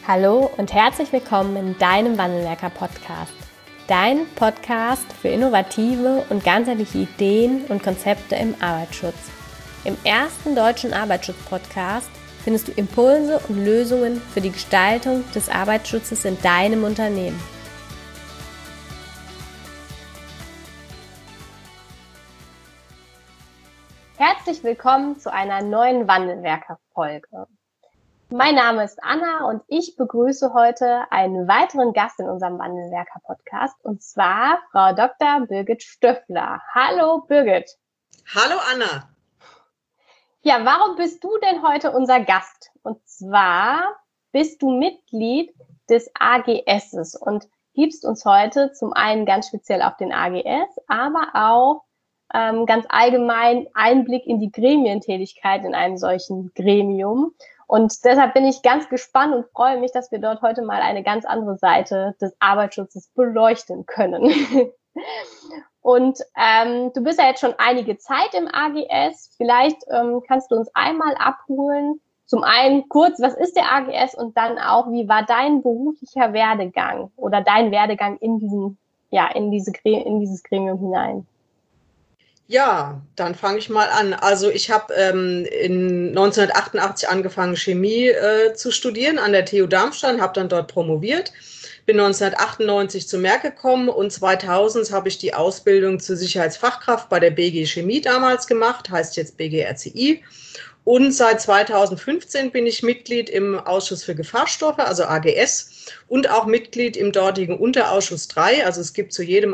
Hallo und herzlich willkommen in deinem Wandelwerker-Podcast. Dein Podcast für innovative und ganzheitliche Ideen und Konzepte im Arbeitsschutz. Im ersten deutschen Arbeitsschutz-Podcast findest du Impulse und Lösungen für die Gestaltung des Arbeitsschutzes in deinem Unternehmen. Herzlich willkommen zu einer neuen Wandelwerker-Folge. Mein Name ist Anna und ich begrüße heute einen weiteren Gast in unserem Wandelwerker-Podcast, und zwar Frau Dr. Birgit Stöffler. Hallo Birgit. Hallo Anna. Ja, warum bist du denn heute unser Gast? Und zwar bist du Mitglied des AGSs und gibst uns heute zum einen ganz speziell auf den AGS, aber auch ganz allgemein Einblick in die Gremientätigkeit in einem solchen Gremium. Und deshalb bin ich ganz gespannt und freue mich, dass wir dort heute mal eine ganz andere Seite des Arbeitsschutzes beleuchten können. Und du bist ja jetzt schon einige Zeit im AGS. Vielleicht kannst du uns einmal abholen. Zum einen kurz, was ist der AGS? Und dann auch, wie war dein beruflicher Werdegang oder dein Werdegang in dieses Gremium hinein? Ja, dann fange ich mal an. Also ich habe in 1988 angefangen, Chemie zu studieren an der TU Darmstadt, habe dann dort promoviert, bin 1998 zu Merck gekommen und 2000 habe ich die Ausbildung zur Sicherheitsfachkraft bei der BG Chemie damals gemacht, heißt jetzt BG RCI. Und seit 2015 bin ich Mitglied im Ausschuss für Gefahrstoffe, also AGS, und auch Mitglied im dortigen Unterausschuss 3. Also es gibt zu jedem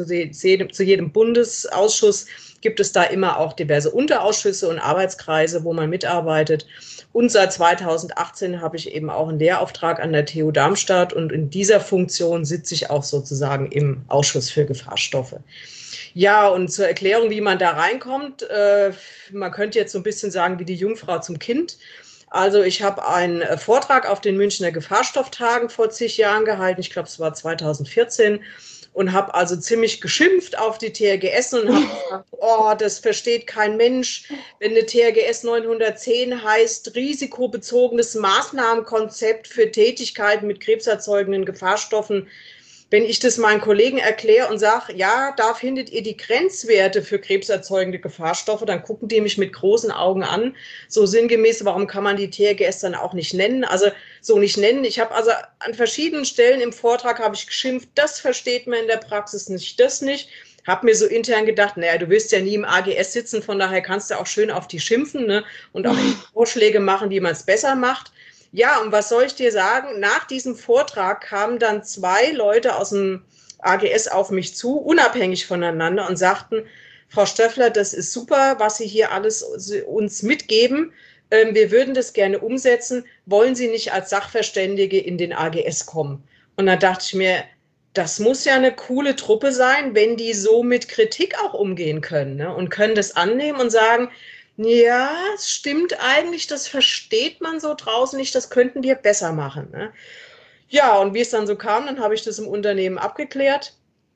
Bundesausschuss gibt es da immer auch diverse Unterausschüsse und Arbeitskreise, wo man mitarbeitet. Und seit 2018 habe ich eben auch einen Lehrauftrag an der TU Darmstadt und in dieser Funktion sitze ich auch sozusagen im Ausschuss für Gefahrstoffe. Ja, und zur Erklärung, wie man da reinkommt, man könnte jetzt so ein bisschen sagen, wie die Jungfrau zum Kind. Also ich habe einen Vortrag auf den Münchner Gefahrstofftagen vor zig Jahren gehalten, ich glaube, es war 2014, und habe also ziemlich geschimpft auf die TRGS und habe gesagt, oh, das versteht kein Mensch, wenn eine TRGS 910 heißt, risikobezogenes Maßnahmenkonzept für Tätigkeiten mit krebserzeugenden Gefahrstoffen. Wenn ich das meinen Kollegen erkläre und sage, ja, da findet ihr die Grenzwerte für krebserzeugende Gefahrstoffe, dann gucken die mich mit großen Augen an. So sinngemäß, warum kann man die TRGS dann auch nicht nennen? Also so nicht nennen. Ich habe also an verschiedenen Stellen im Vortrag habe ich geschimpft, das versteht man in der Praxis nicht, das nicht. Habe mir so intern gedacht, naja, du wirst ja nie im AGS sitzen, von daher kannst du auch schön auf die schimpfen, ne? Und auch Vorschläge machen, wie man es besser macht. Ja, und was soll ich dir sagen? Nach diesem Vortrag kamen dann zwei Leute aus dem AGS auf mich zu, unabhängig voneinander, und sagten, Frau Stöffler, das ist super, was Sie hier alles uns mitgeben. Wir würden das gerne umsetzen. Wollen Sie nicht als Sachverständige in den AGS kommen? Und dann dachte ich mir, das muss ja eine coole Truppe sein, wenn die so mit Kritik auch umgehen können, ne? Und können das annehmen und sagen, ja, es stimmt eigentlich, das versteht man so draußen nicht, das könnten wir besser machen, ne? Ja, und wie es dann so kam, dann habe ich das im Unternehmen abgeklärt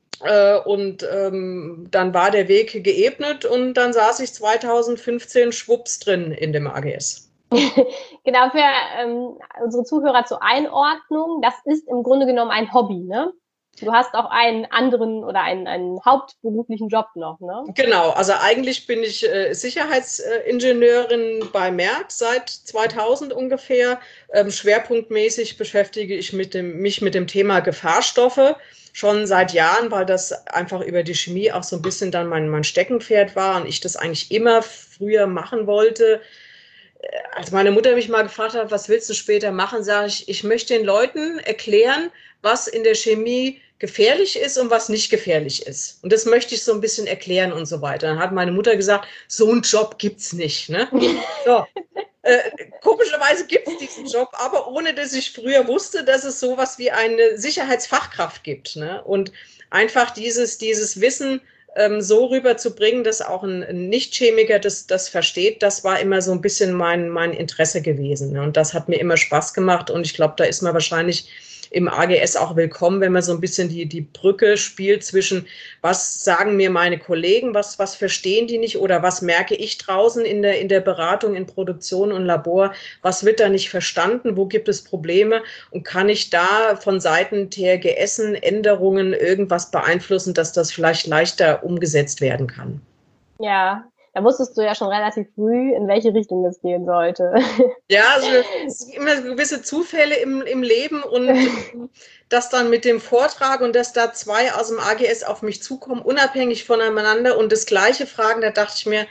und dann war der Weg geebnet und dann saß ich 2015 schwupps drin in dem AGS. Genau, für unsere Zuhörer zur Einordnung, das ist im Grunde genommen ein Hobby, ne? Du hast auch einen anderen oder einen hauptberuflichen Job noch, ne? Genau, also eigentlich bin ich Sicherheitsingenieurin bei Merck seit 2000 ungefähr. Schwerpunktmäßig beschäftige ich mich mit dem Thema Gefahrstoffe schon seit Jahren, weil das einfach über die Chemie auch so ein bisschen dann mein Steckenpferd war und ich das eigentlich immer früher machen wollte. Als meine Mutter mich mal gefragt hat, was willst du später machen, sage ich, ich möchte den Leuten erklären, was in der Chemie gefährlich ist und was nicht gefährlich ist. Und das möchte ich so ein bisschen erklären und so weiter. Dann hat meine Mutter gesagt, so einen Job gibt's nicht, ne? So. Komischerweise gibt es diesen Job, aber ohne dass ich früher wusste, dass es sowas wie eine Sicherheitsfachkraft gibt, ne? Und einfach dieses Wissen so rüberzubringen, dass auch ein Nicht-Chemiker das versteht, das war immer so ein bisschen mein Interesse gewesen, ne? Und das hat mir immer Spaß gemacht und ich glaube, da ist man wahrscheinlich im AGS auch willkommen, wenn man so ein bisschen die Brücke spielt zwischen, was sagen mir meine Kollegen, was verstehen die nicht oder was merke ich draußen in der Beratung, in Produktion und Labor, was wird da nicht verstanden, wo gibt es Probleme und kann ich da von Seiten TRGS Änderungen irgendwas beeinflussen, dass das vielleicht leichter umgesetzt werden kann. Ja, da wusstest du ja schon relativ früh, in welche Richtung es gehen sollte. Ja, also es gibt immer gewisse Zufälle im Leben und das dann mit dem Vortrag und dass da zwei aus dem AGS auf mich zukommen, unabhängig voneinander und das Gleiche fragen, da dachte ich mir,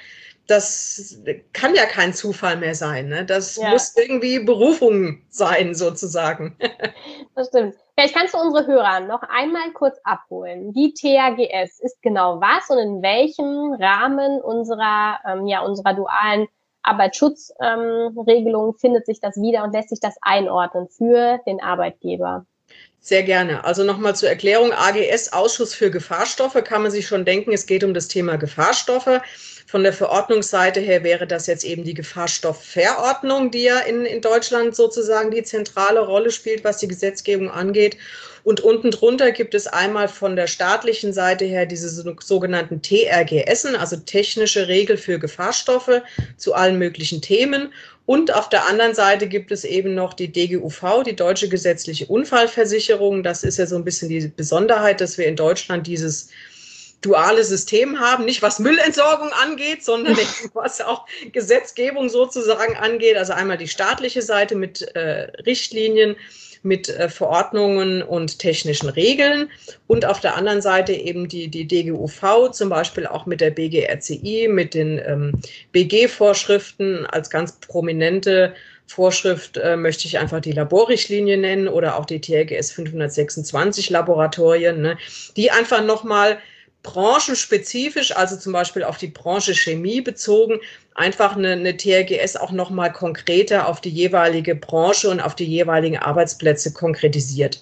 das kann ja kein Zufall mehr sein. Ne? Das muss irgendwie Berufung sein, sozusagen. Das stimmt. Vielleicht kannst du unsere Hörer noch einmal kurz abholen. Die THGS ist genau was und in welchem Rahmen unserer dualen Arbeitsschutzregelung findet sich das wieder und lässt sich das einordnen für den Arbeitgeber? Sehr gerne. Also nochmal zur Erklärung, AGS, Ausschuss für Gefahrstoffe, kann man sich schon denken, es geht um das Thema Gefahrstoffe. Von der Verordnungsseite her wäre das jetzt eben die Gefahrstoffverordnung, die ja in Deutschland sozusagen die zentrale Rolle spielt, was die Gesetzgebung angeht. Und unten drunter gibt es einmal von der staatlichen Seite her diese sogenannten TRGS, also technische Regel für Gefahrstoffe zu allen möglichen Themen. Und auf der anderen Seite gibt es eben noch die DGUV, die Deutsche Gesetzliche Unfallversicherung. Das ist ja so ein bisschen die Besonderheit, dass wir in Deutschland dieses duale System haben, nicht was Müllentsorgung angeht, sondern was auch Gesetzgebung sozusagen angeht. Also einmal die staatliche Seite mit Richtlinien, mit Verordnungen und technischen Regeln und auf der anderen Seite eben die DGUV, zum Beispiel auch mit der BGRCI, mit den BG-Vorschriften als ganz prominente Vorschrift möchte ich einfach die Laborrichtlinie nennen oder auch die TRGS 526 Laboratorien, ne, die einfach nochmal branchenspezifisch, also zum Beispiel auf die Branche Chemie bezogen, einfach eine TRGS auch nochmal konkreter auf die jeweilige Branche und auf die jeweiligen Arbeitsplätze konkretisiert.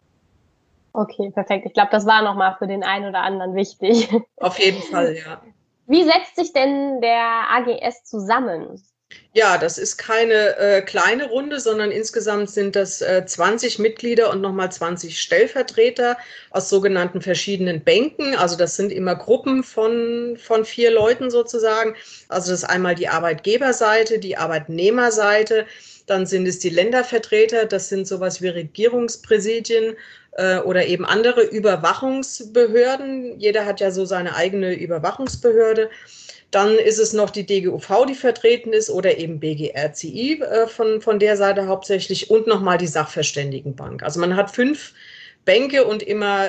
Okay, perfekt. Ich glaube, das war nochmal für den einen oder anderen wichtig. Auf jeden Fall, ja. Wie setzt sich denn der AGS zusammen? Ja, das ist keine kleine Runde, sondern insgesamt sind das 20 Mitglieder und nochmal 20 Stellvertreter aus sogenannten verschiedenen Bänken. Also das sind immer Gruppen von 4 Leuten sozusagen. Also das ist einmal die Arbeitgeberseite, die Arbeitnehmerseite, dann sind es die Ländervertreter, das sind sowas wie Regierungspräsidien oder eben andere Überwachungsbehörden. Jeder hat ja so seine eigene Überwachungsbehörde. Dann ist es noch die DGUV, die vertreten ist, oder eben BGRCI von der Seite hauptsächlich und nochmal die Sachverständigenbank. Also man hat 5 Bänke und immer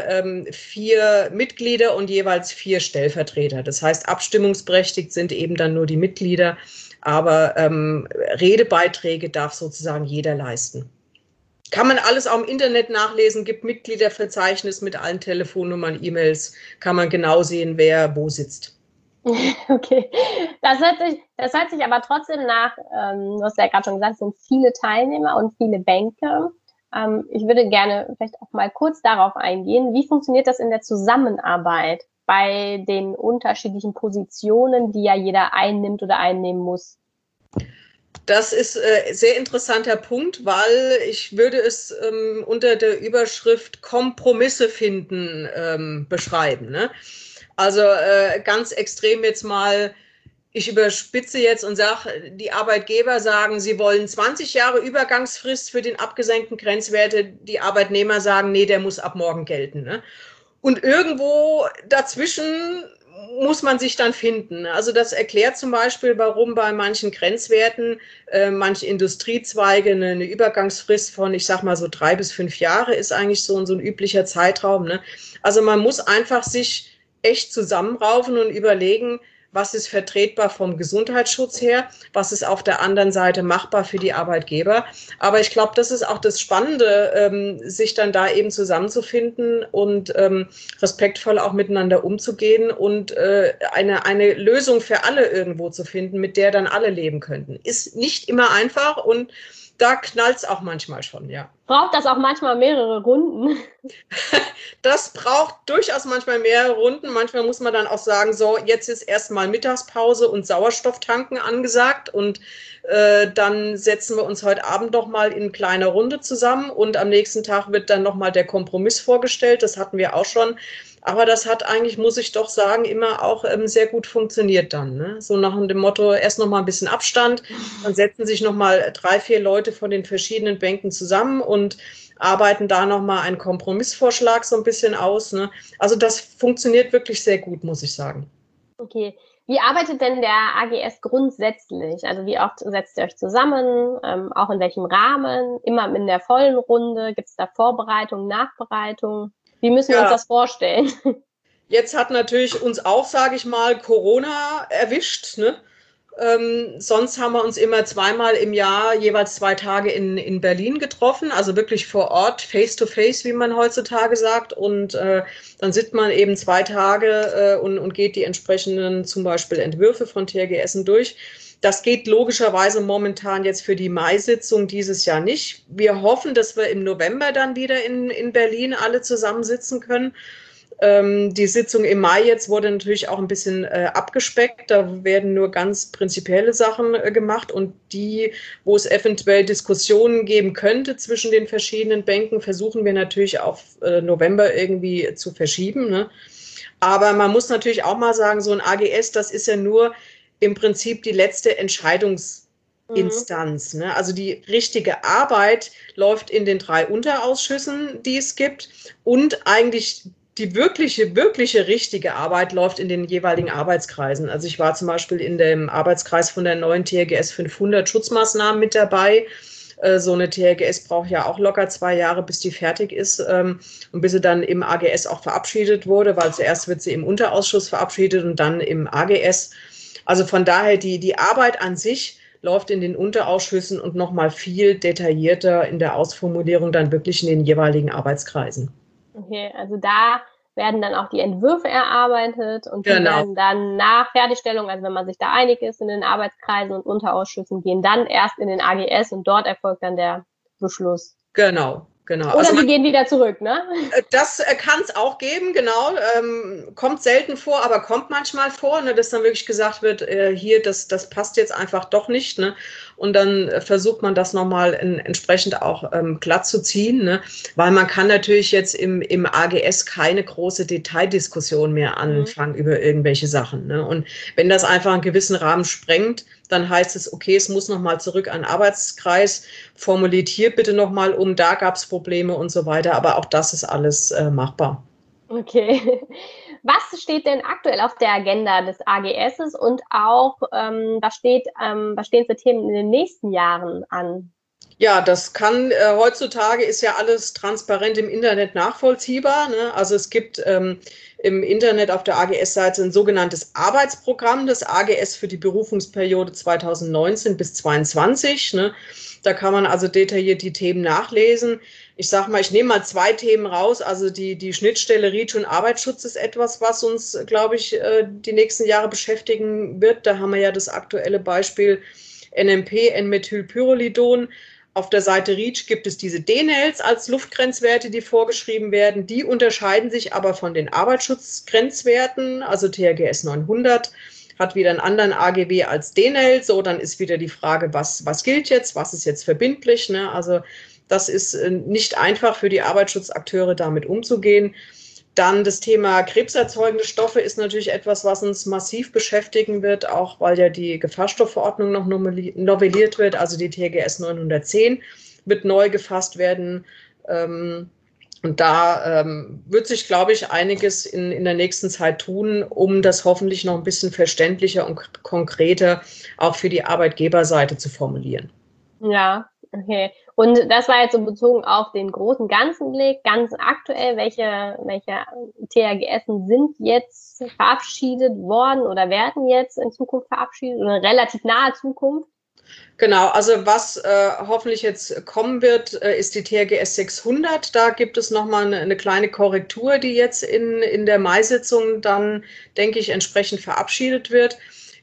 4 Mitglieder und jeweils 4 Stellvertreter. Das heißt, abstimmungsberechtigt sind eben dann nur die Mitglieder, aber Redebeiträge darf sozusagen jeder leisten. Kann man alles auch im Internet nachlesen, gibt Mitgliederverzeichnis mit allen Telefonnummern, E-Mails, kann man genau sehen, wer wo sitzt. Okay, das hört sich aber trotzdem nach, du hast ja gerade schon gesagt, es sind viele Teilnehmer und viele Bänke. Ich würde gerne vielleicht auch mal kurz darauf eingehen, wie funktioniert das in der Zusammenarbeit bei den unterschiedlichen Positionen, die ja jeder einnimmt oder einnehmen muss? Das ist ein sehr interessanter Punkt, weil ich würde es unter der Überschrift Kompromisse finden beschreiben. Ne? Also ganz extrem jetzt mal, ich überspitze jetzt und sage, die Arbeitgeber sagen, sie wollen 20 Jahre Übergangsfrist für den abgesenkten Grenzwerte. Die Arbeitnehmer sagen, nee, der muss ab morgen gelten. Ne? Und irgendwo dazwischen muss man sich dann finden. Also das erklärt zum Beispiel, warum bei manchen Grenzwerten manche Industriezweige eine Übergangsfrist von, ich sag mal so 3 bis 5 Jahre ist eigentlich so ein üblicher Zeitraum. Ne? Also man muss einfach sich echt zusammenraufen und überlegen, was ist vertretbar vom Gesundheitsschutz her, was ist auf der anderen Seite machbar für die Arbeitgeber. Aber ich glaube, das ist auch das Spannende, sich dann da eben zusammenzufinden und respektvoll auch miteinander umzugehen und eine Lösung für alle irgendwo zu finden, mit der dann alle leben könnten. Ist nicht immer einfach und da knallt es auch manchmal schon, ja. Braucht das auch manchmal mehrere Runden? Das braucht durchaus manchmal mehrere Runden. Manchmal muss man dann auch sagen, so, jetzt ist erstmal Mittagspause und Sauerstofftanken angesagt und dann setzen wir uns heute Abend noch mal in kleiner Runde zusammen und am nächsten Tag wird dann noch mal der Kompromiss vorgestellt. Das hatten wir auch schon. Aber das hat eigentlich, muss ich doch sagen, immer auch sehr gut funktioniert dann. Ne? So nach dem Motto, erst noch mal ein bisschen Abstand, dann setzen sich noch mal 3, 4 Leute von den verschiedenen Bänken zusammen und arbeiten da noch mal einen Kompromissvorschlag so ein bisschen aus. Ne? Also das funktioniert wirklich sehr gut, muss ich sagen. Okay. Wie arbeitet denn der AGS grundsätzlich? Also wie oft setzt ihr euch zusammen? Auch in welchem Rahmen? Immer in der vollen Runde? Gibt es da Vorbereitung, Nachbereitung? Wie müssen wir uns das vorstellen? Jetzt hat natürlich uns auch, sage ich mal, Corona erwischt. Ne? Sonst haben wir uns immer zweimal im Jahr, jeweils 2 Tage in Berlin getroffen, also wirklich vor Ort, face to face, wie man heutzutage sagt. Und dann sitzt man eben 2 Tage und geht die entsprechenden zum Beispiel Entwürfe von TRGS durch. Das geht logischerweise momentan jetzt für die Mai-Sitzung dieses Jahr nicht. Wir hoffen, dass wir im November dann wieder in Berlin alle zusammensitzen können. Die Sitzung im Mai jetzt wurde natürlich auch ein bisschen abgespeckt. Da werden nur ganz prinzipielle Sachen gemacht und die, wo es eventuell Diskussionen geben könnte zwischen den verschiedenen Bänken, versuchen wir natürlich auf November irgendwie zu verschieben. Ne? Aber man muss natürlich auch mal sagen, so ein AGS, das ist ja nur im Prinzip die letzte Entscheidungsinstanz. Ne? Also die richtige Arbeit läuft in den 3 Unterausschüssen, die es gibt und eigentlich die wirkliche richtige Arbeit läuft in den jeweiligen Arbeitskreisen. Also ich war zum Beispiel in dem Arbeitskreis von der neuen TRGS 500 Schutzmaßnahmen mit dabei. So eine TRGS braucht ja auch locker 2 Jahre, bis die fertig ist und bis sie dann im AGS auch verabschiedet wurde, weil zuerst wird sie im Unterausschuss verabschiedet und dann im AGS. Also von daher, die Arbeit an sich läuft in den Unterausschüssen und nochmal viel detaillierter in der Ausformulierung dann wirklich in den jeweiligen Arbeitskreisen. Okay, also da werden dann auch die Entwürfe erarbeitet und die werden dann nach Fertigstellung, also wenn man sich da einig ist in den Arbeitskreisen und Unterausschüssen, gehen dann erst in den AGS und dort erfolgt dann der Beschluss. Genau. Oder also die gehen wieder zurück, ne? Das kann es auch geben, genau. Kommt selten vor, aber kommt manchmal vor, ne, dass dann wirklich gesagt wird, hier, das passt jetzt einfach doch nicht. Ne? Und dann versucht man das nochmal entsprechend auch glatt zu ziehen, ne? Weil man kann natürlich jetzt im AGS keine große Detaildiskussion mehr anfangen über irgendwelche Sachen. Ne? Und wenn das einfach einen gewissen Rahmen sprengt, dann heißt es, okay, es muss nochmal zurück an den Arbeitskreis, formuliert hier bitte nochmal um, da gab es Probleme und so weiter. Aber auch das ist alles machbar. Okay. Was steht denn aktuell auf der Agenda des AGSs und auch was stehen für Themen in den nächsten Jahren an? Ja, das kann, heutzutage ist ja alles transparent im Internet nachvollziehbar. Ne? Also es gibt im Internet auf der AGS-Seite ein sogenanntes Arbeitsprogramm des AGS für die Berufungsperiode 2019 bis 2022. Ne? Da kann man also detailliert die Themen nachlesen. Ich sage mal, ich nehme mal 2 Themen raus. Also die Schnittstelle REACH und Arbeitsschutz ist etwas, was uns, glaube ich, die nächsten Jahre beschäftigen wird. Da haben wir ja das aktuelle Beispiel NMP, N-Methylpyrrolidon. Auf der Seite REACH gibt es diese DNLs als Luftgrenzwerte, die vorgeschrieben werden. Die unterscheiden sich aber von den Arbeitsschutzgrenzwerten, also TRGS 900 hat wieder einen anderen AGW als DNL. So, dann ist wieder die Frage, was gilt jetzt, was ist jetzt verbindlich. Ne? Also das ist nicht einfach für die Arbeitsschutzakteure, damit umzugehen. Dann das Thema krebserzeugende Stoffe ist natürlich etwas, was uns massiv beschäftigen wird, auch weil ja die Gefahrstoffverordnung noch novelliert wird. Also die TRGS 910 wird neu gefasst werden. Und da wird sich, glaube ich, einiges in der nächsten Zeit tun, um das hoffentlich noch ein bisschen verständlicher und konkreter auch für die Arbeitgeberseite zu formulieren. Ja, okay. Und das war jetzt so bezogen auf den großen ganzen Blick, ganz aktuell, welche THGS sind jetzt verabschiedet worden oder werden jetzt in Zukunft verabschiedet oder relativ nahe Zukunft? Genau, also was hoffentlich jetzt kommen wird, ist die TRGS 600. Da gibt es nochmal eine kleine Korrektur, die jetzt in der Mai-Sitzung dann, denke ich, entsprechend verabschiedet wird.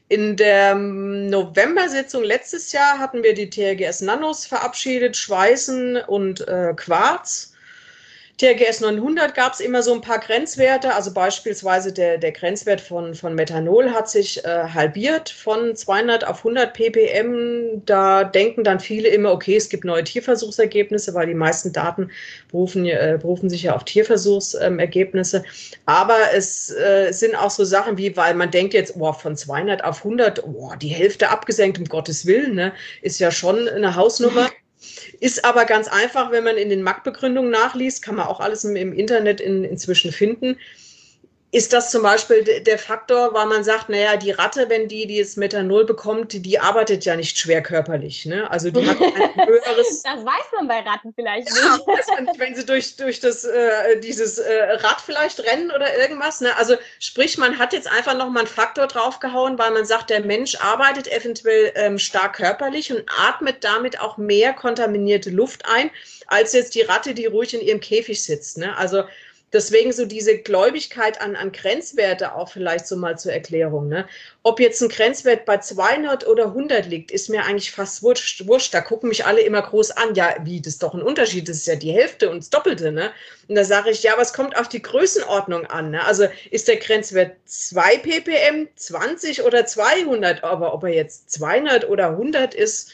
In der November-Sitzung letztes Jahr hatten wir die TRGS Nanos verabschiedet, Schweißen und Quarz. TRGS 900 gab es immer so ein paar Grenzwerte, also beispielsweise der Grenzwert von Methanol hat sich halbiert von 200 auf 100 ppm. Da denken dann viele immer, okay, es gibt neue Tierversuchsergebnisse, weil die meisten Daten berufen sich ja auf Tierversuchsergebnisse. Aber es sind auch so Sachen wie, weil man denkt jetzt, oh, von 200 auf 100, oh, die Hälfte abgesenkt, um Gottes Willen, ne, ist ja schon eine Hausnummer. Ist aber ganz einfach, wenn man in den Marktbegründungen nachliest, kann man auch alles im Internet inzwischen finden. Ist das zum Beispiel der Faktor, weil man sagt, naja, die Ratte, wenn die das Methanol bekommt, die arbeitet ja nicht schwer körperlich. Ne? Also die hat ein höheres... Das weiß man bei Ratten vielleicht nicht. Ja, weiß man nicht, wenn sie durch dieses Rad vielleicht rennen oder irgendwas. Ne? Also sprich, man hat jetzt einfach nochmal einen Faktor draufgehauen, weil man sagt, der Mensch arbeitet eventuell stark körperlich und atmet damit auch mehr kontaminierte Luft ein, als jetzt die Ratte, die ruhig in ihrem Käfig sitzt. Ne? Also deswegen so diese Gläubigkeit an Grenzwerte auch vielleicht so mal zur Erklärung. Ne? Ob jetzt ein Grenzwert bei 200 oder 100 liegt, ist mir eigentlich fast wurscht. Da gucken mich alle immer groß an. Ja, wie, das ist doch ein Unterschied. Das ist ja die Hälfte und das Doppelte. Ne? Und da sage ich, ja, aber es kommt auf die Größenordnung an. Ne? Also ist der Grenzwert 2 ppm, 20 oder 200? Aber ob er jetzt 200 oder 100 ist,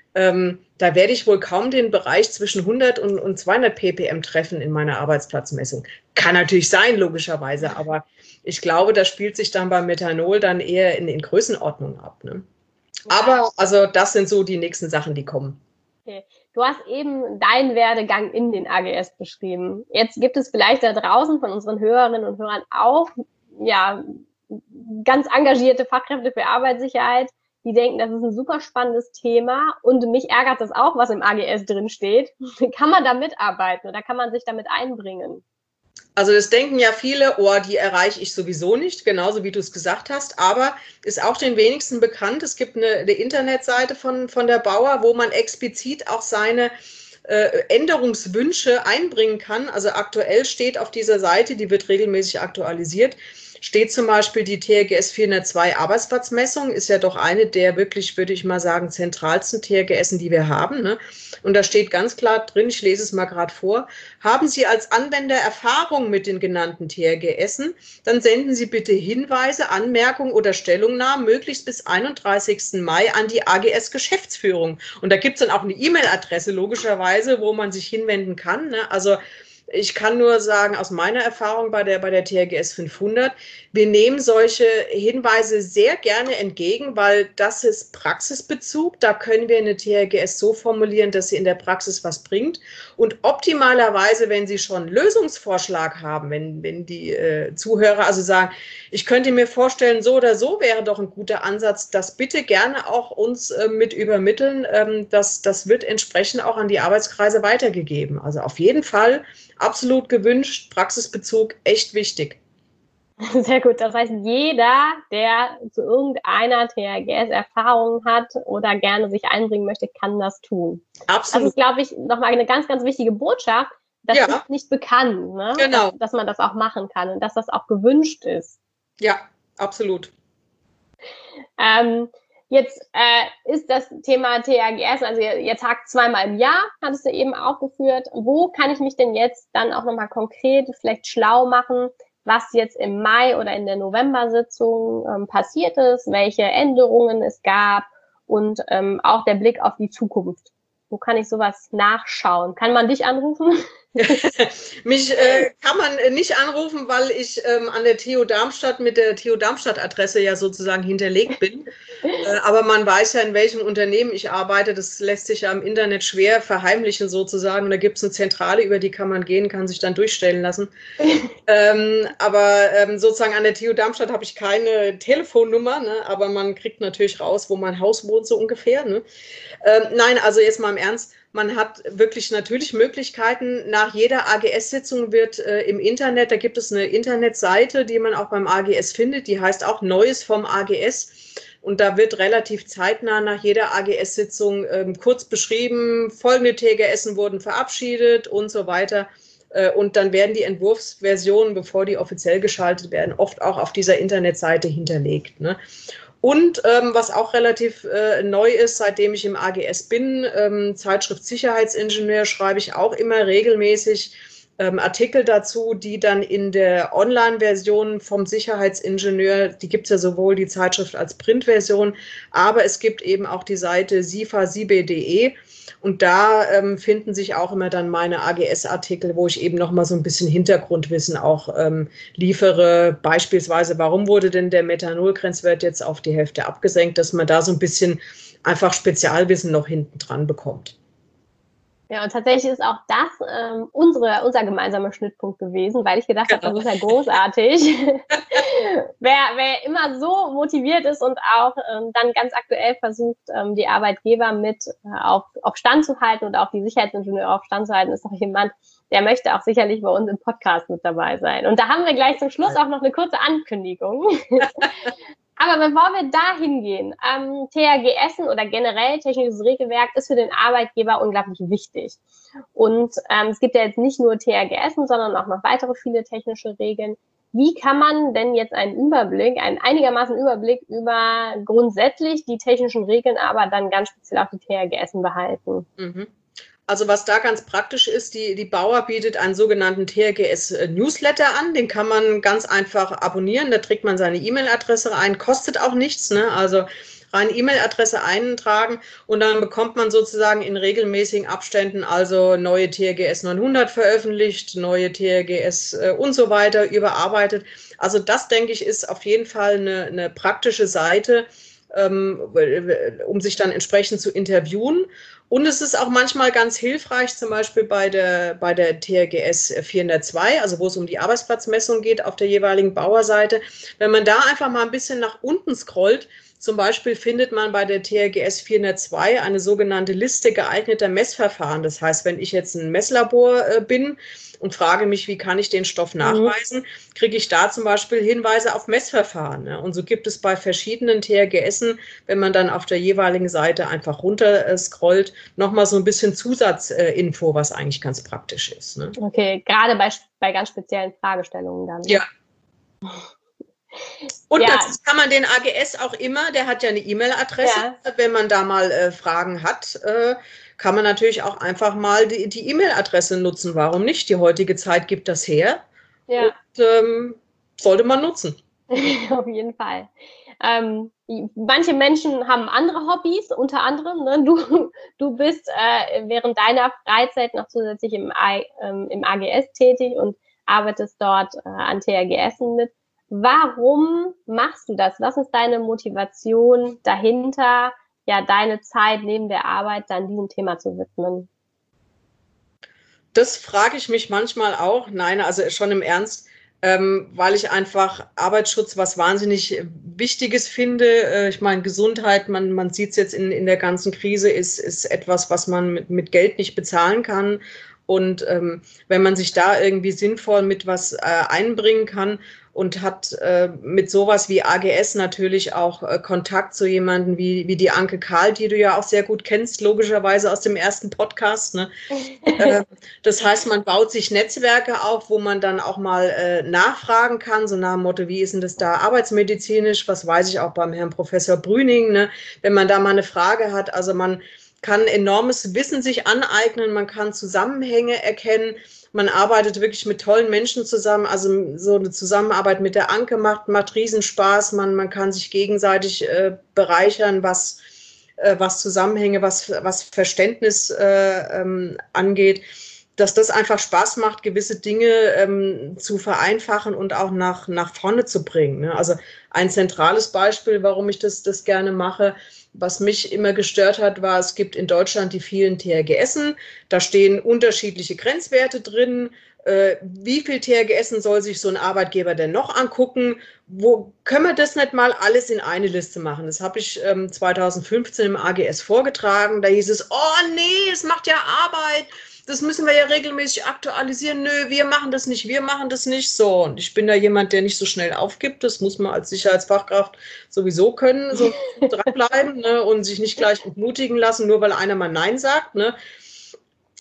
da werde ich wohl kaum den Bereich zwischen 100 und 200 ppm treffen in meiner Arbeitsplatzmessung. Kann natürlich sein, logischerweise, aber ich glaube, das spielt sich dann beim Methanol dann eher in Größenordnung ab. Ne? Ja. Aber also das sind so die nächsten Sachen, die kommen. Okay. Du hast eben deinen Werdegang in den AGS beschrieben. Jetzt gibt es vielleicht da draußen von unseren Hörerinnen und Hörern auch ja, ganz engagierte Fachkräfte für Arbeitssicherheit, die denken, das ist ein super spannendes Thema und mich ärgert das auch, was im AGS drin steht. Kann man da mitarbeiten oder kann man sich damit einbringen? Also das denken ja viele, oh, die erreiche ich sowieso nicht, genauso wie du es gesagt hast, aber ist auch den wenigsten bekannt. Es gibt eine Internetseite von der Bauer, wo man explizit auch seine Änderungswünsche einbringen kann. Also aktuell steht auf dieser Seite, die wird regelmäßig aktualisiert, steht zum Beispiel die TRGS 402 Arbeitsplatzmessung, ist ja doch eine der wirklich, würde ich mal sagen, zentralsten TRGSen, die wir haben. Ne? Und da steht ganz klar drin, ich lese es mal gerade vor, haben Sie als Anwender Erfahrung mit den genannten TRGSen, dann senden Sie bitte Hinweise, Anmerkungen oder Stellungnahmen möglichst bis 31. Mai an die AGS-Geschäftsführung. Und da gibt es dann auch eine E-Mail-Adresse, logischerweise, wo man sich hinwenden kann. Ne? Also ich kann nur sagen, aus meiner Erfahrung bei der TRGS 500, wir nehmen solche Hinweise sehr gerne entgegen, weil das ist Praxisbezug. Da können wir eine TRGS so formulieren, dass sie in der Praxis was bringt. Und optimalerweise, wenn Sie schon einen Lösungsvorschlag haben, wenn die Zuhörer also sagen, ich könnte mir vorstellen, so oder so wäre doch ein guter Ansatz, das bitte gerne auch uns mit übermitteln. Das wird entsprechend auch an die Arbeitskreise weitergegeben. Also auf jeden Fall absolut gewünscht, Praxisbezug echt wichtig. Sehr gut. Das heißt, jeder, der zu irgendeiner TRGS Erfahrung hat oder gerne sich einbringen möchte, kann das tun. Absolut. Das ist, glaube ich, nochmal eine ganz, ganz wichtige Botschaft. Das ist nicht bekannt, ne? Genau. Dass man das auch machen kann und dass das auch gewünscht ist. Ja, absolut. Jetzt ist das Thema TRGS, also ihr tagt zweimal im Jahr, hattest du eben aufgeführt. Wo kann ich mich denn jetzt dann auch nochmal konkret vielleicht schlau machen, was jetzt im Mai oder in der November-Sitzung passiert ist, welche Änderungen es gab und auch der Blick auf die Zukunft. Wo kann ich sowas nachschauen? Kann man dich anrufen? Mich kann man nicht anrufen, weil ich an der TU Darmstadt mit der TU Darmstadt-Adresse ja sozusagen hinterlegt bin. Aber man weiß ja, in welchem Unternehmen ich arbeite. Das lässt sich ja im Internet schwer verheimlichen sozusagen. Da gibt es eine Zentrale, über die kann man gehen, kann sich dann durchstellen lassen. Aber sozusagen an der TU Darmstadt habe ich keine Telefonnummer, ne? Aber man kriegt natürlich raus, wo mein Haus wohnt, so ungefähr. Ne? Nein, also jetzt mal im Ernst. Man hat wirklich natürlich Möglichkeiten. Nach jeder AGS-Sitzung wird im Internet, da gibt es eine Internetseite, die man auch beim AGS findet, die heißt auch Neues vom AGS. Und da wird relativ zeitnah nach jeder AGS-Sitzung kurz beschrieben, folgende TRGSen wurden verabschiedet und so weiter. Und dann werden die Entwurfsversionen, bevor die offiziell geschaltet werden, oft auch auf dieser Internetseite hinterlegt. Ne? Und was auch relativ neu ist, seitdem ich im AGS bin, Zeitschrift Sicherheitsingenieur, schreibe ich auch immer regelmäßig Artikel dazu, die dann in der Online-Version vom Sicherheitsingenieur, die gibt es ja sowohl die Zeitschrift als Printversion, aber es gibt eben auch die Seite sifa-sibe.de und da finden sich auch immer dann meine AGS-Artikel, wo ich eben nochmal so ein bisschen Hintergrundwissen auch liefere. Beispielsweise, warum wurde denn der Methanolgrenzwert jetzt auf die Hälfte abgesenkt, dass man da so ein bisschen einfach Spezialwissen noch hinten dran bekommt. Ja, und tatsächlich ist auch das unser gemeinsamer Schnittpunkt gewesen, weil ich gedacht habe, das ist ja großartig. wer immer so motiviert ist und auch dann ganz aktuell versucht, die Arbeitgeber mit auf Stand zu halten und auch die Sicherheitsingenieure auf Stand zu halten, ist doch jemand, der möchte auch sicherlich bei uns im Podcast mit dabei sein. Und da haben wir gleich zum Schluss auch noch eine kurze Ankündigung. Aber bevor wir da hingehen, THGS oder generell technisches Regelwerk ist für den Arbeitgeber unglaublich wichtig. Und es gibt ja jetzt nicht nur THGS, sondern auch noch weitere viele technische Regeln. Wie kann man denn jetzt einen einigermaßen Überblick über grundsätzlich die technischen Regeln, aber dann ganz speziell auch die THGS behalten? Mhm. Also was da ganz praktisch ist, die Bauer bietet einen sogenannten THGS-Newsletter an, den kann man ganz einfach abonnieren, da trägt man seine E-Mail-Adresse ein, kostet auch nichts, ne? Also rein E-Mail-Adresse eintragen und dann bekommt man sozusagen in regelmäßigen Abständen also neue THGS 900 veröffentlicht, neue THGS und so weiter überarbeitet. Also das, denke ich, ist auf jeden Fall eine praktische Seite, um sich dann entsprechend zu interviewen. Und es ist auch manchmal ganz hilfreich, zum Beispiel bei der THGS 402, also wo es um die Arbeitsplatzmessung geht auf der jeweiligen Bauerseite, wenn man da einfach mal ein bisschen nach unten scrollt. Zum Beispiel findet man bei der THGS 402 eine sogenannte Liste geeigneter Messverfahren. Das heißt, wenn ich jetzt ein Messlabor bin und frage mich, wie kann ich den Stoff nachweisen, kriege ich da zum Beispiel Hinweise auf Messverfahren. Ne? Und so gibt es bei verschiedenen THGSen, wenn man dann auf der jeweiligen Seite einfach runter scrollt, nochmal so ein bisschen Zusatzinfo, was eigentlich ganz praktisch ist. Ne? Okay, gerade bei ganz speziellen Fragestellungen dann. Ja. Und natürlich kann man den AGS auch immer, der hat ja eine E-Mail-Adresse, wenn man da mal Fragen hat, kann man natürlich auch einfach mal die E-Mail-Adresse nutzen. Warum nicht? Die heutige Zeit gibt das her. Ja. Und sollte man nutzen. Auf jeden Fall. Manche Menschen haben andere Hobbys, unter anderem. Ne? Du bist während deiner Freizeit noch zusätzlich im AGS tätig und arbeitest dort an THGS mit. Warum machst du das? Was ist deine Motivation dahinter, ja, deine Zeit neben der Arbeit dann diesem Thema zu widmen? Das frage ich mich manchmal auch. Nein, also schon im Ernst, weil ich einfach Arbeitsschutz was wahnsinnig Wichtiges finde. Ich meine, Gesundheit, man sieht es jetzt in der ganzen Krise, ist etwas, was man mit Geld nicht bezahlen kann. Und wenn man sich da irgendwie sinnvoll mit was einbringen kann und hat mit sowas wie AGS natürlich auch Kontakt zu jemandem wie die Anke Karl, die du ja auch sehr gut kennst, logischerweise aus dem ersten Podcast. Ne? Das heißt, man baut sich Netzwerke auf, wo man dann auch mal nachfragen kann, so nach dem Motto, wie ist denn das da arbeitsmedizinisch? Was weiß ich auch beim Herrn Professor Brüning, ne? Wenn man da mal eine Frage hat. Also man kann enormes Wissen sich aneignen, man kann Zusammenhänge erkennen, man arbeitet wirklich mit tollen Menschen zusammen, also so eine Zusammenarbeit mit der Anke macht Riesenspaß, man kann sich gegenseitig bereichern, was Zusammenhänge, was Verständnis angeht, dass das einfach Spaß macht, gewisse Dinge zu vereinfachen und auch nach vorne zu bringen. Ne? Also ein zentrales Beispiel, warum ich das gerne mache, was mich immer gestört hat, war, es gibt in Deutschland die vielen THGSen, da stehen unterschiedliche Grenzwerte drin. Wie viel THGSen soll sich so ein Arbeitgeber denn noch angucken? Wo können wir das nicht mal alles in eine Liste machen? Das habe ich 2015 im AGS vorgetragen. Da hieß es, oh nee, es macht ja Arbeit. Das müssen wir ja regelmäßig aktualisieren. Nö, wir machen das nicht. So, und ich bin da jemand, der nicht so schnell aufgibt. Das muss man als Sicherheitsfachkraft sowieso können, so dranbleiben, ne, und sich nicht gleich entmutigen lassen, nur weil einer mal Nein sagt. Ne.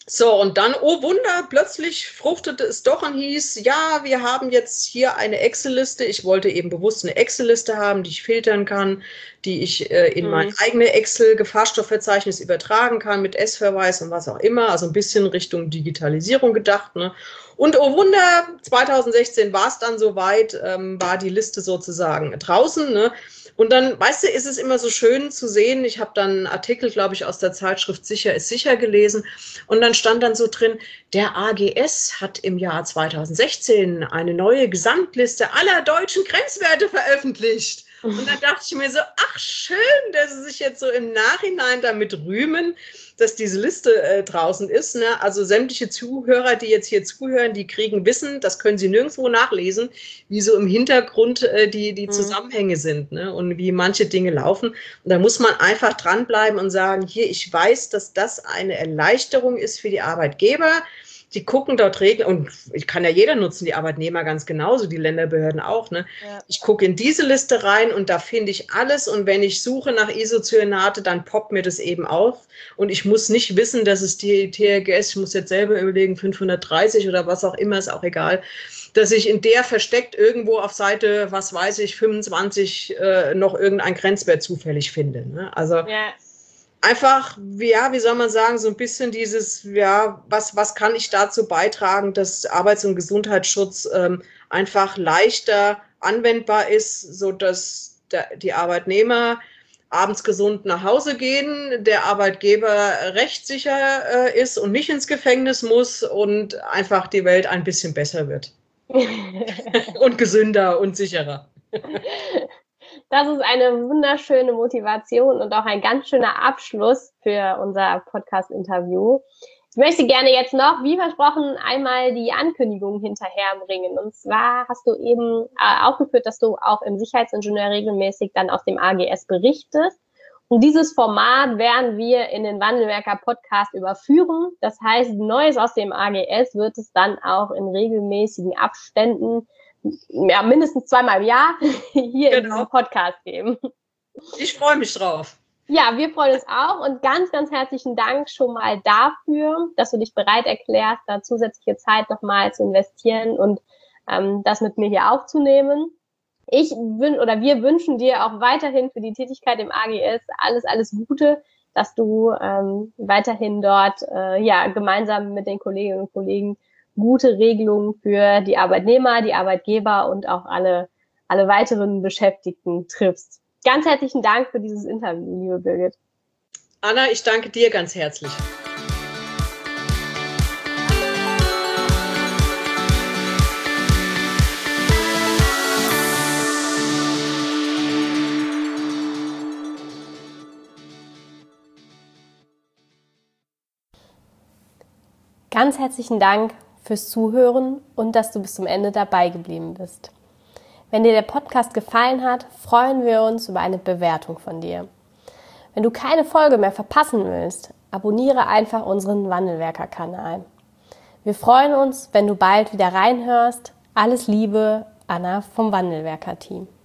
So, und dann, oh Wunder, plötzlich fruchtete es doch und hieß, ja, wir haben jetzt hier eine Excel-Liste. Ich wollte eben bewusst eine Excel-Liste haben, die ich filtern kann, die ich in mein eigenes Excel-Gefahrstoffverzeichnis übertragen kann mit S-Verweis und was auch immer. Also ein bisschen Richtung Digitalisierung gedacht. Ne? Und oh Wunder, 2016 war es dann soweit, war die Liste sozusagen draußen. Ne? Und dann, weißt du, ist es immer so schön zu sehen. Ich habe dann einen Artikel, glaube ich, aus der Zeitschrift Sicher ist sicher gelesen. Und dann stand dann so drin, der AGS hat im Jahr 2016 eine neue Gesamtliste aller deutschen Grenzwerte veröffentlicht. Und dann dachte ich mir so, ach schön, dass sie sich jetzt so im Nachhinein damit rühmen, dass diese Liste draußen ist. Ne? Also sämtliche Zuhörer, die jetzt hier zuhören, die kriegen Wissen, das können sie nirgendwo nachlesen, wie so im Hintergrund die Zusammenhänge sind, ne? Und wie manche Dinge laufen. Und da muss man einfach dranbleiben und sagen, hier, ich weiß, dass das eine Erleichterung ist für die Arbeitgeber. Die gucken dort Regeln, und ich kann ja jeder nutzen, die Arbeitnehmer ganz genauso, die Länderbehörden auch. Ne? Ja. Ich gucke in diese Liste rein und da finde ich alles, und wenn ich suche nach Isocyanate, dann poppt mir das eben auf, und ich muss nicht wissen, dass es die THGS, ich muss jetzt selber überlegen, 530 oder was auch immer, ist auch egal, dass ich in der versteckt irgendwo auf Seite, was weiß ich, 25 noch irgendein Grenzwert zufällig finde. Ne? Also ja. Einfach, ja, wie soll man sagen, so ein bisschen dieses, ja, was kann ich dazu beitragen, dass Arbeits- und Gesundheitsschutz einfach leichter anwendbar ist, sodass die Arbeitnehmer abends gesund nach Hause gehen, der Arbeitgeber rechtssicher ist und nicht ins Gefängnis muss und einfach die Welt ein bisschen besser wird. Und gesünder und sicherer. Das ist eine wunderschöne Motivation und auch ein ganz schöner Abschluss für unser Podcast-Interview. Ich möchte gerne jetzt noch, wie versprochen, einmal die Ankündigung hinterherbringen. Und zwar hast du eben aufgeführt, dass du auch im Sicherheitsingenieur regelmäßig dann aus dem AGS berichtest. Und dieses Format werden wir in den Wandelwerker-Podcast überführen. Das heißt, Neues aus dem AGS wird es dann auch in regelmäßigen Abständen, ja, mindestens 2-mal im Jahr hier in diesem Podcast geben. Ich freue mich drauf. Ja, wir freuen uns auch, und ganz, ganz herzlichen Dank schon mal dafür, dass du dich bereit erklärst, da zusätzliche Zeit nochmal zu investieren und das mit mir hier aufzunehmen. Wir wünschen dir auch weiterhin für die Tätigkeit im AGS alles Gute, dass du weiterhin dort gemeinsam mit den Kolleginnen und Kollegen gute Regelungen für die Arbeitnehmer, die Arbeitgeber und auch alle weiteren Beschäftigten triffst. Ganz herzlichen Dank für dieses Interview, liebe Birgit. Anna, ich danke dir ganz herzlich. Ganz herzlichen Dank fürs Zuhören und dass du bis zum Ende dabei geblieben bist. Wenn dir der Podcast gefallen hat, freuen wir uns über eine Bewertung von dir. Wenn du keine Folge mehr verpassen willst, abonniere einfach unseren Wandelwerker-Kanal. Wir freuen uns, wenn du bald wieder reinhörst. Alles Liebe, Anna vom Wandelwerker-Team.